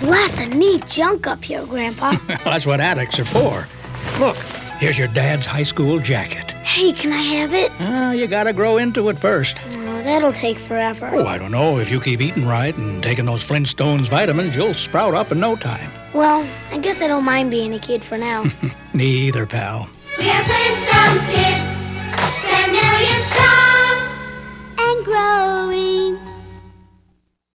There's lots of neat junk up here, Grandpa. That's what attics are for. Look, here's your dad's high school jacket. Hey, can I have it? You gotta grow into it first. Oh, that'll take forever. Oh, I don't know. If you keep eating right and taking those Flintstones vitamins, you'll sprout up in no time. Well, I guess I don't mind being a kid for now. Neither, pal. We are Flintstones kids, 10 million strong.